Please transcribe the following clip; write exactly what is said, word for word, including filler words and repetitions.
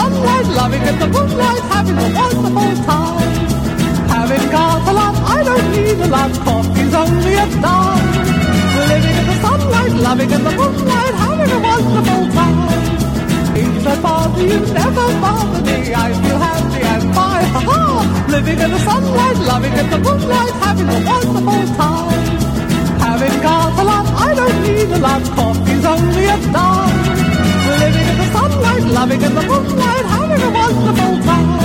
sunlight, loving in the moonlight, having a wonderful time. Having got a lot, I don't need a lot, coffee's only a dime. Living in the sunlight, loving in the moonlight, having a wonderful time. If I bother you, never bother me, I feel happy and fine, ha-ha! Living in the sunlight, loving in the moonlight, having a wonderful time. Having got a lot, I don't need a lot, coffee's only a dime. Living in the sunlight, loving in the moonlight, having a wonderful time.